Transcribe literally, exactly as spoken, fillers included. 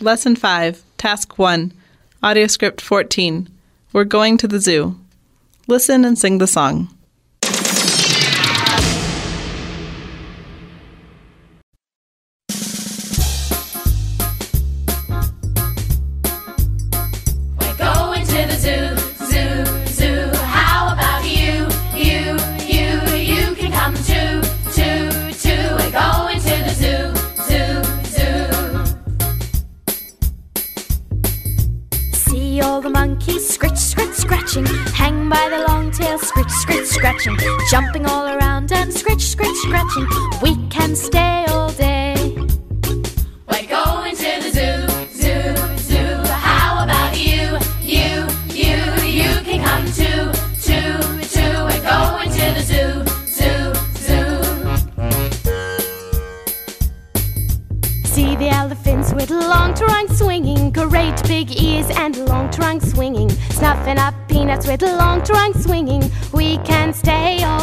Lesson five, Task one, Audio Script fourteen. We're going to the zoo. Listen and sing the song. We're going to the zoo, zoo, zoo. How about you, you, you? You can come too, too, too. We're going to the zoo, zoo, zoo. See all the monkeys scritch, scritch, scratching, hang by the long tail, scritch, scritch, scratching, jumping all around and scritch, scritch, scratching. We can stay all day. We're going to the zoo, zoo, zoo. How about you, you, you? You can come too, too, too. We're going to the zoo, zoo, zoo. See the elephants with long trunks swinging, great big ears and long trunks swinging, snuffing up peanuts with long trunks swinging. We can stay all